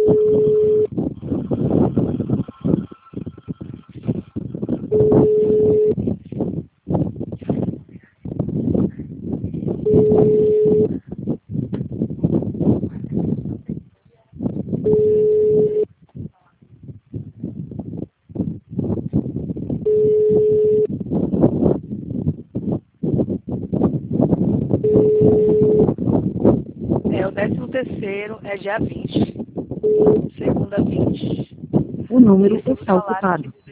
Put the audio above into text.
O 13º é dia 20, segunda 20. O número Isso, está o salário ocupado.